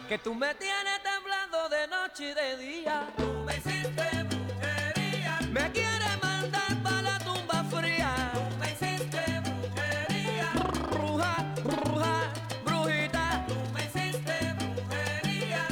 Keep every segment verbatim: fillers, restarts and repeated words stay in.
Que tú me tienes temblando de noche y de día. Tú me hiciste brujería. Me quieres mandar para la tumba fría. Tú me hiciste brujería. Bruja, bruja, brujita. Tú me hiciste brujería.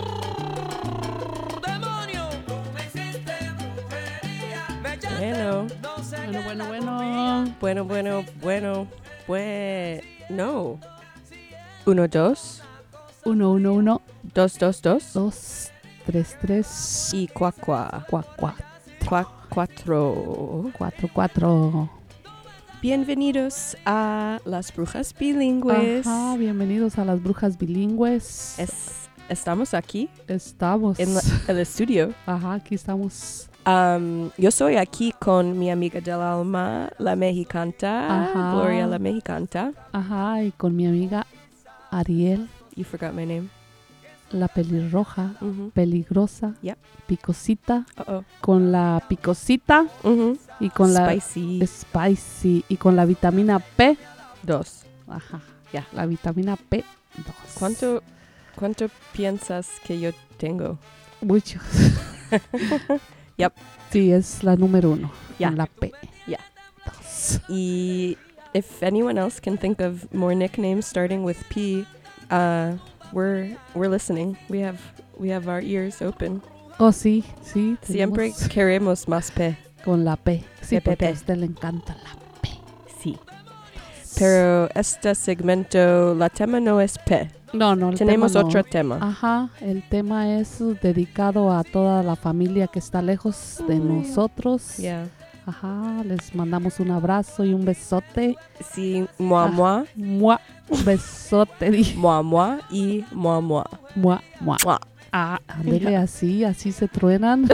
Demonio. Tú me hiciste brujería. Me echaste, Bueno, no sé Bueno, qué bueno, la bueno. comía. bueno, bueno, bueno, bueno. Uno, dos, Uno, uno, uno, dos, dos, dos. dos, tres, tres, Y cuá, cuá, cuá, cuá, cuá, cuatro. cuatro, cuatro. Bienvenidos a Las Brujas Bilingües. Ajá, bienvenidos a las brujas bilingües. Es- estamos aquí Estamos. en la- el estudio. Ajá, aquí estamos. Um, yo soy aquí con mi amiga del alma, la mexicanta, Ajá. Gloria la mexicanta. Ajá, y con mi amiga Ariel, You forgot my name. la pelirroja, Mhm. peligrosa, Yep. picosita, Uh-oh. con la picosita Mhm. y con Spicy. la spicy y con la vitamina P. Dos. Ajá, Ya. la vitamina P dos. ¿Cuánto, ¿Cuánto piensas que yo tengo? Muchos. Yep. Sí, es la número uno. Ya. Con la P. Ya. Dos. Y if anyone else can think of more nicknames starting with P, uh, we're we're listening. We have we have our ears open. Oh, sí, sí. Siempre tenemos queremos más P. con la P. Sí, P, P, porque P. a usted le encanta la P. Sí. Pero este segmento, la tema no es P. No, no, el Tenemos tema no. otro tema. Ajá, el tema es dedicado a toda la familia que está lejos de Mm. nosotros. Yeah. Ajá, les mandamos un abrazo y un besote. Sí, moi, Ah. moi, Mua, un besote. di- moi, moi y moi, moi. Mua, mua. Mua. Ah, ándele así, así se truenan.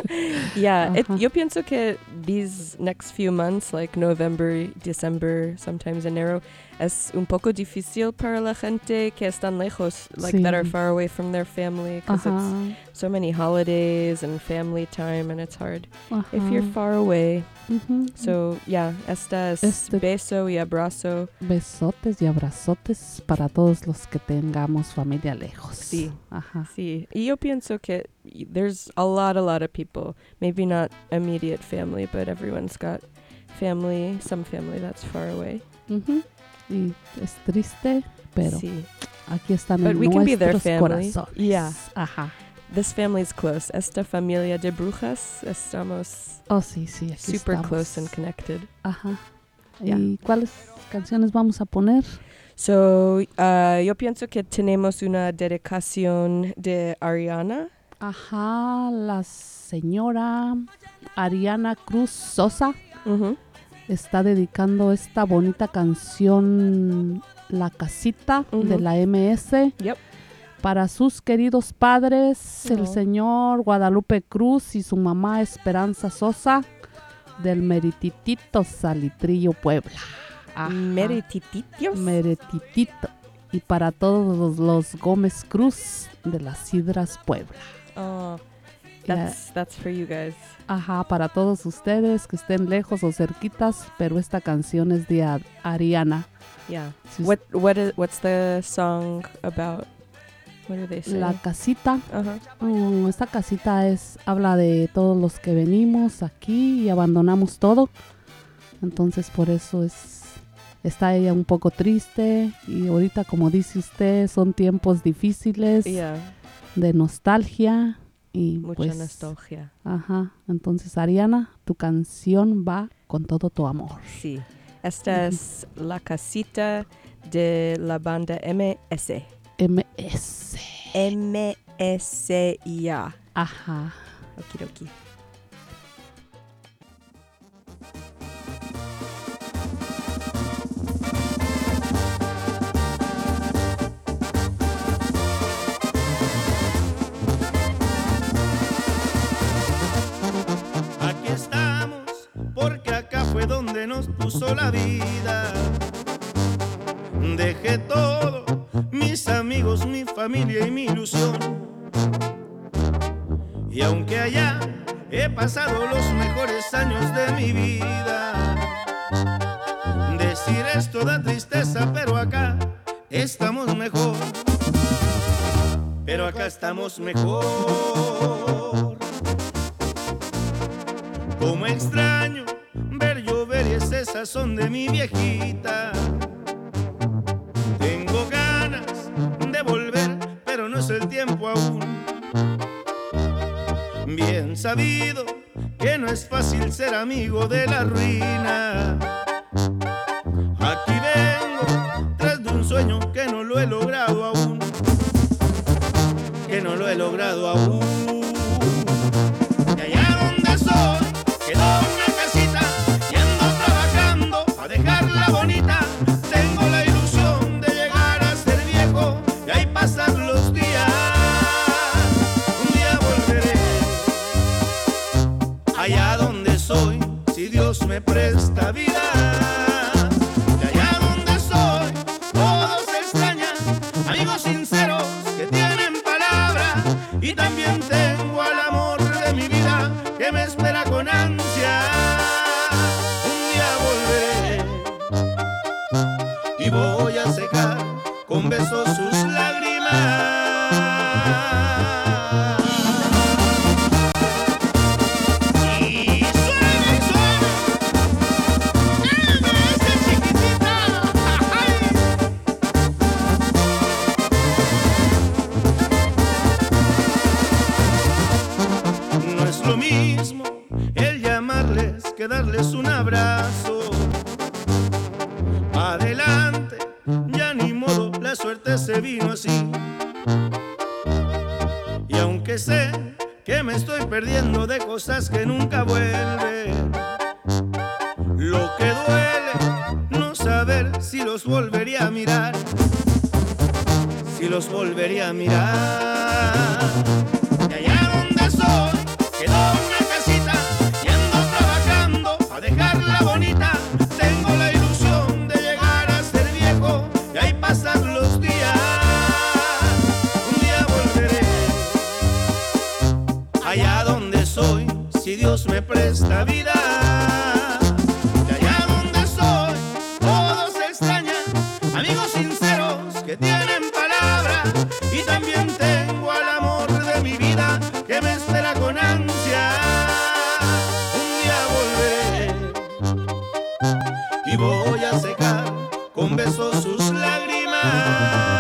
Yeah, it, Ajá. yo pienso que these next few months, like November, December, sometimes enero, es un poco difícil para la gente que están lejos, like that are Sí. far away from their family, because it's Ajá, so many holidays and family time, and it's hard ajá. if you're far away. Ujú. So yeah, esta es Este- beso y abrazo. Besotes y abrazotes para todos los que tengamos familia lejos. Sí. Ajá. Sí, y yo pienso que y- there's a lot, a lot of people, maybe not immediate family, but everyone's got family, some family that's far away. Ujú. Y es triste, pero Sí. aquí están But en we can be their nuestros family. corazones. Yeah. Ajá. This family's close. Esta familia de brujas estamos Oh, sí, sí, aquí super estamos. close and connected. Ajá. Ya. ¿Y cuáles canciones vamos a poner? So, uh, yo pienso que tenemos una dedicación de Ariana. Ajá, la señora Ariana Cruz Sosa Mhm. está dedicando esta bonita canción La Casita Ujú. de la M S Yep. para sus queridos padres, Oh. el señor Guadalupe Cruz y su mamá Esperanza Sosa del Merititito Salitrillo, Puebla. Ajá. Meritititos. Merititito. Y para todos los, los Gómez Cruz de las Sidras, Puebla. Oh, Ya- that's, that's for you guys. Ajá, para todos ustedes que estén lejos o cerquitas, pero esta canción es de Ar- Ariana. Yeah. Si What what is what's the song about? What do they say? La casita, Uh-huh. mm, esta casita es habla de todos los que venimos aquí y abandonamos todo. Entonces por eso es está ella un poco triste y ahorita como dice usted son tiempos difíciles Yeah, de nostalgia y mucha pues nostalgia. ajá, entonces Ariana, tu canción va con todo tu amor. Sí. Esta es La Casita de la banda M S. M S. M S ya. Ajá. Okidoki. Aquí estamos, porque acá fue donde nos puso la vida. Dejé todo, mis amigos, mi familia y mi ilusión. Y aunque allá he pasado los mejores años de mi vida, decir esto da tristeza, pero acá estamos mejor. pero acá estamos mejor. Como extraño ver llover y ese sazón de mi viejita. Tengo ganas de volver, pero no es el tiempo aún. Bien sabido que no es fácil ser amigo de la ruina. Aquí vengo tras de un sueño que no lo he logrado aún, que no lo he logrado aún. Y allá donde soy quedó una casita y ando trabajando a dejarla bonita. Tengo la ilusión de llegar a ser viejo y ahí pasar los días. Un día volveré allá donde soy, si Dios me presta vida. De allá donde soy, todos se extrañan, amigos sinceros que tienen palabra. Y también tengo al amor de mi vida que me espera con ansia. Un día volveré y voy a secar con besos sus lágrimas. Lo mismo el llamarles que darles un abrazo. Adelante, ya ni modo, la suerte se vino así. Y aunque sé que me estoy perdiendo de cosas que nunca vuelven, lo que duele no saber si los volvería a mirar, si los volvería a mirar. Y allá donde soy quedó una casita y ando trabajando a dejarla bonita. Tengo la ilusión de llegar a ser viejo y ahí pasar los días. Un día volveré allá donde soy, si Dios me presta vida. De allá donde soy, todos se extrañan, amigos sinceros que tienen palabra. Y también tengo al amor de mi vida que me espera con ansia. Un día volveré y voy a secar con besos sus lágrimas.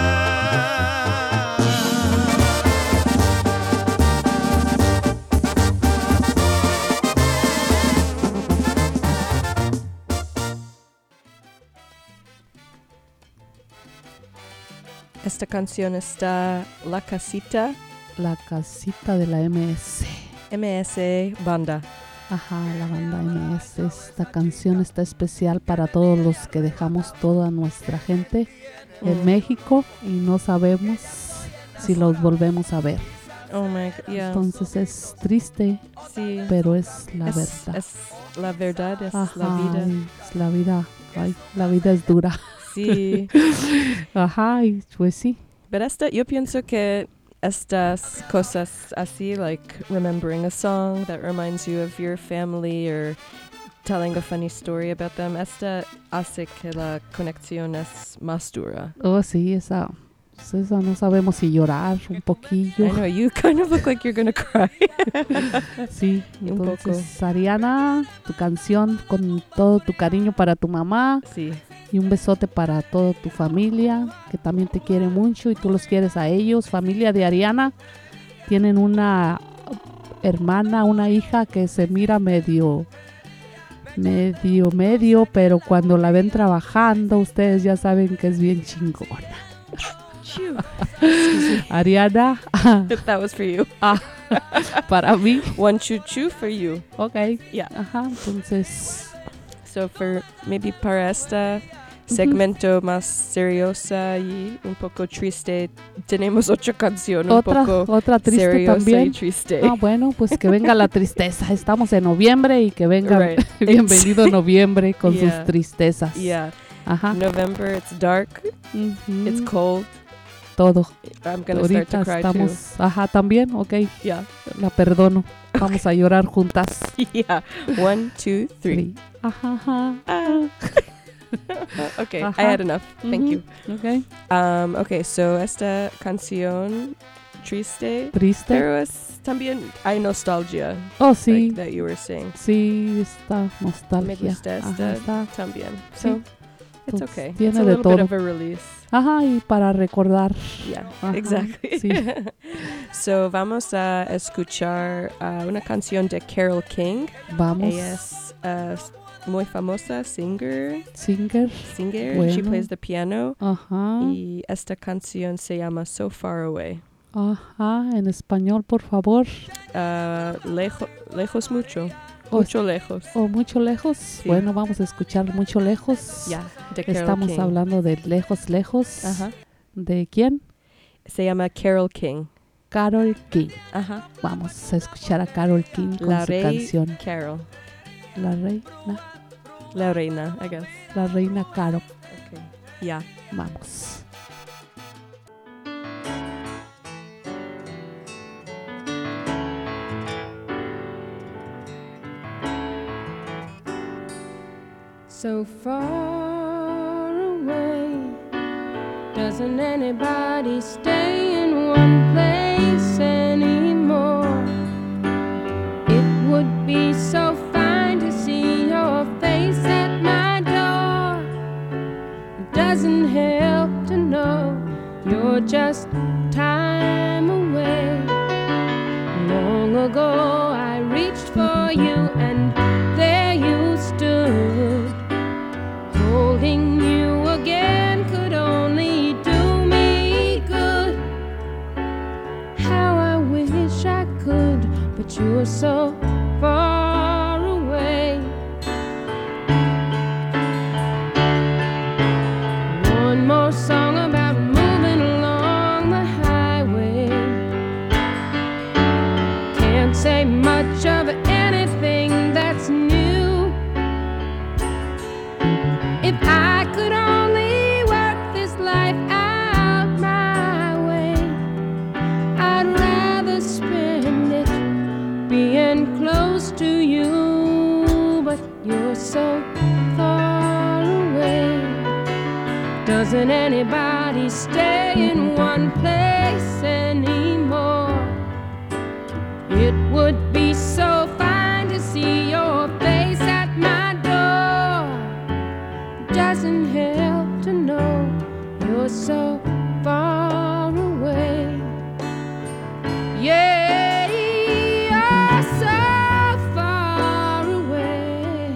Esta canción está La Casita, La casita de la M S. M S Banda. Ajá, la banda M S. Esta canción está especial para todos los que dejamos toda nuestra gente en Mm. México y no sabemos si los volvemos a ver. Oh my god, yeah. Entonces es triste, Sí. pero es la es, verdad. es la verdad, es Ajá, la vida. y es la vida. Ay, la vida es dura. Sí. Ajá, y pues sí. Pero esta, yo pienso que estas cosas así, like remembering a song that reminds you of your family or telling a funny story about them, esta hace que la conexión es más dura. Oh, sí, esa, pues esa no sabemos si llorar un poquillo. I know, you kind of look like you're gonna cry. Sí, Un poco. entonces Ariana, tu canción con todo tu cariño para tu mamá Sí. y un besote para toda tu familia que también te quiere mucho y tú los quieres a ellos. Familia de Ariana, tienen una hermana, una hija que se mira medio, medio, medio, pero cuando la ven trabajando ustedes ya saben que es bien chingona. Phew. Excuse me. Ariana, That was for you. para mí, One choo choo for you. ok, Yeah. ajá, entonces... So for maybe para esta segmento más seriosa y un poco triste, tenemos otra canción un Otra, poco otra triste seriosa también. y triste. Ah, bueno, pues que venga la tristeza. Estamos en noviembre y que venga Right. bienvenido noviembre con Yeah. sus tristezas. Yeah. Ajá. November, it's dark, Ujú. it's cold. Todo. I'm gonna Ahorita start to cry estamos, ajá, también, ok, too. Yeah. la perdono. Vamos a llorar juntas. Yeah. One, two, three. Sí. Ajá, ajá. Ah. Okay, I Ajá. had enough. Thank Ujú. you. Ok. Um, okay, so esta canción triste. triste. Pero es también hay nostalgia, Oh, sí, like that you were saying. sí, está nostalgia. Me gusta Ajá, esta está. también. Sí. So it's Entonces, okay. tiene It's a de little todo. bit of a release. Ajá, y para recordar. Yeah, Ajá, exactly. sí. So vamos a escuchar uh, una canción de Carole King. Vamos, Ella es uh, muy famosa singer. singer. Singer. Bueno. She plays the piano. Ajá, Y esta canción se llama So Far Away. ajá, en español, por favor. Uh, lejo, lejos mucho. Oh, Mucho lejos. ¿O mucho lejos? Bueno, vamos a escuchar mucho lejos. Yeah, de Carole Estamos King. hablando de lejos, lejos. Ajá. ¿De quién? Se llama Carole King. Carole King. Ajá. Vamos a escuchar a Carole King con La su Rey canción. Carol. La reina, La reina, I guess. la reina Caro. Okay. Yeah. Vamos. So far away, doesn't anybody stay in one place anymore? It would be so fine to see your face at my door. It doesn't help to know you're just time away. Long ago I reached for you and there you stood. Holding you again could only do me good. How I wish I could, but you're so far away. One more song about moving along the highway. Can't say much of anything that's new. If I could only work this life out my way, I'd rather spend it being close to you, but you're so far away. Doesn't anybody stay in one place anymore? It would be so fine to see your face at my door. Doesn't help to know you're so far away. Yeah, you're so far away.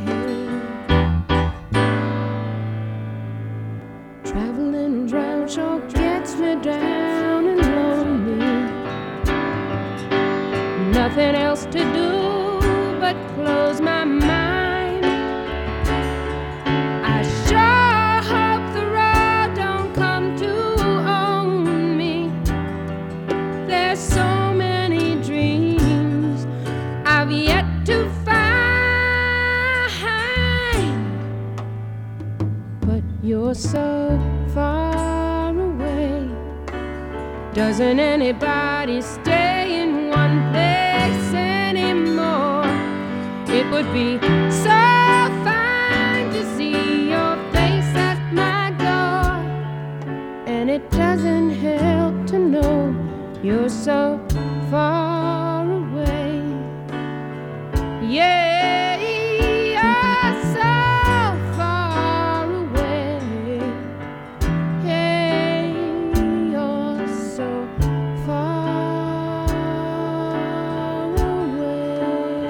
Traveling around sure gets me down and lonely. Nothing else to do but close my mind. I sure hope the road don't come to own me. There's so many dreams I've yet to find, but you're so far away. Doesn't anybody stay in one place anymore? It would be so fine to see your face at my door. And it doesn't help to know you're so far away. Yeah, you're so far away. Hey, you're so far away.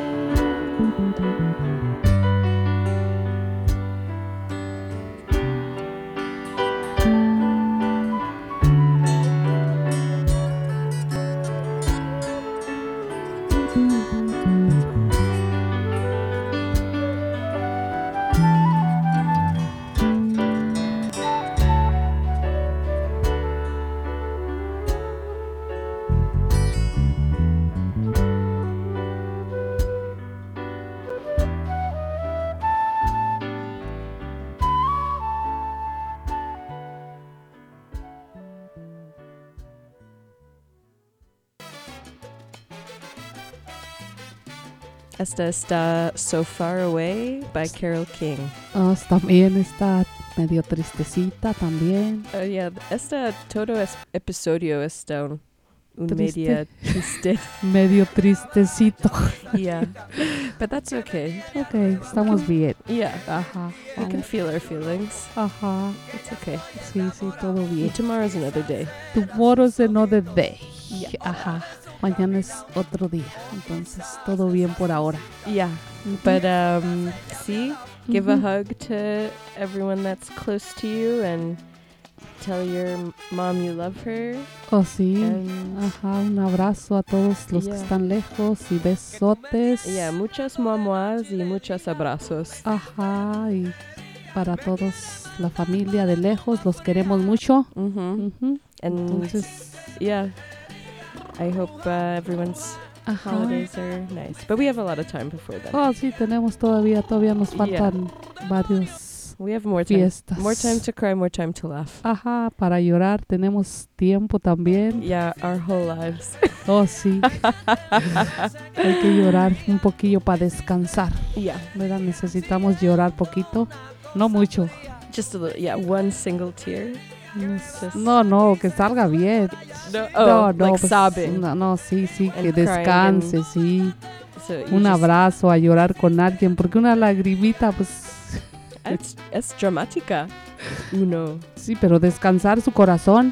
Esta está So Far Away by Carole King. Ah, también está medio tristecita también. Uh, yeah, este todo es episodio está un, un Triste. media triste. Medio tristecito. Yeah. But that's okay. Ok, estamos bien. Yeah. Ajá. We can vamos. feel our feelings. Ajá. It's okay. Sí, sí, todo bien. And tomorrow's another day. Tomorrow's another day. Yeah. Ajá. Mañana es otro día. Entonces, todo bien por ahora. Yeah. Ujú. But um see, give a Ujú. hug to everyone that's close to you and tell your m- mom you love her. Oh, sí. And Ajá, un abrazo a todos los que Yeah. están lejos y besotes. yeah, muchos mamás y muchos abrazos. Ajá, y para todos, la familia de lejos, los queremos mucho. Mm-hmm. Ujú. And Entonces, yeah, I hope uh, everyone's ajá. holidays are nice. But we have a lot of time before then. Oh, sí, tenemos todavía, todavía nos Yeah. faltan varios We have more time. fiestas. More time to cry, more time to laugh. Ajá, para llorar tenemos tiempo también. Yeah, our whole lives. Oh, sí. Hay que llorar un poquillo para descansar, Yeah, ¿verdad? Necesitamos llorar poquito, no mucho. just a little. Yeah, one single tear. Just- No, no, que salga bien. No, no, oh, no, like pues, sobbing. No, no, sí, sí, que And crying descanse, and- sí. So you Un just- abrazo, a llorar con alguien, porque una lagrimita, pues It's, it's dramatica. Uno. sí, pero descansar su corazón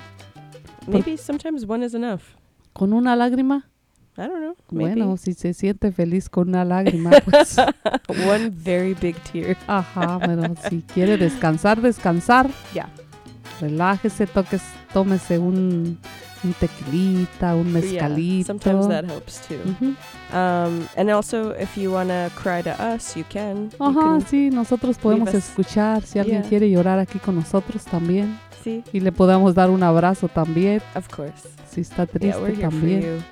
Maybe sometimes one is enough. con una lágrima. I don't know. Maybe. Bueno, si se siente feliz con una lágrima, pues One very big tear. ajá, pero si quiere descansar, descansar. Yeah. Relájese, toques, tómese un, un tequilita, un Yeah, mezcalito. sometimes that helps too. Ujú. Um, and also, if you want to cry to us, you can. You Ajá, can sí, nosotros podemos us- escuchar. Si alguien Yeah. quiere llorar aquí con nosotros también. see, Y le podamos dar un abrazo también. of course. Si está Yeah, we're triste here también. for you.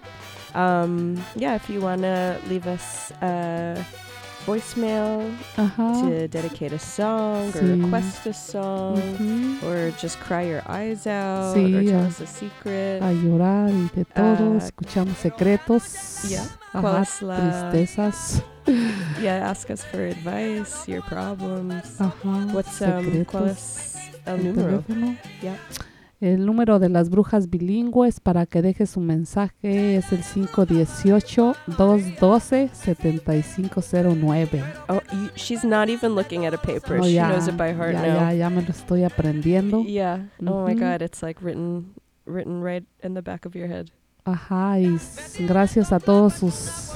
Um, yeah, if you want to leave us a voicemail Ajá. to dedicate a song or Sí. request a song Ujú. or just cry your eyes out Sí, or tell ah. us a secret. A llorar y de todo. Ah, escuchamos secretos. yeah. Ajá, ¿Cuál es la- tristezas. Yeah, ask us for advice, your problems. Ajá, What's um, secretos. ¿cuál es el El número? teléfono. Yeah. El número de las brujas bilingües para que deje su mensaje es el cinco uno ocho, dos uno dos, siete cinco cero nueve. Oh, you, she's not even looking at a paper. No, she ya, knows it by heart ya, now. ya, ya me lo estoy aprendiendo. Yeah. Oh my Ujú. God, it's like written, written right in the back of your head. Ajá, y s- gracias a todos sus,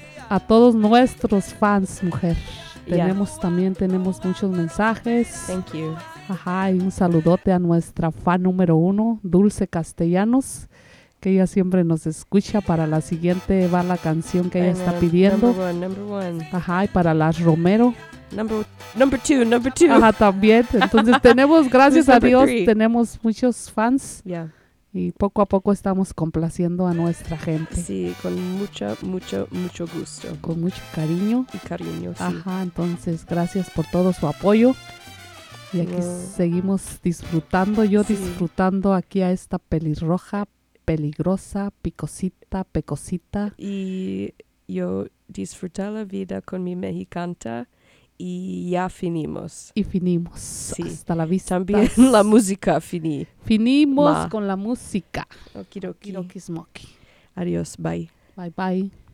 a todos nuestros fans, mujer. Yeah. Tenemos también, tenemos muchos mensajes. Thank you. Ajá, y un saludote a nuestra fan número uno, Dulce Castellanos, que ella siempre nos escucha. Para la siguiente va la canción que ella I está know. pidiendo. Number one, number one. Ajá, y para las Romero. Number, number two, number two. Ajá, también. Entonces tenemos, gracias Who's a number Dios, three? tenemos muchos fans Yeah. y poco a poco estamos complaciendo a nuestra gente Sí, con mucho, mucho, mucho gusto con mucho cariño. y cariño. Sí. Ajá, entonces gracias por todo su apoyo. Y aquí No. seguimos disfrutando, yo Sí. disfrutando aquí a esta pelirroja, peligrosa, picosita, pecosita. Y yo disfruté la vida con mi mexicanta y ya finimos. Y finimos. Sí. Hasta la vista. También la música finí. Finimos Ma. con la música. Okidoki. Kiroki smoky. Adiós, bye. Bye bye.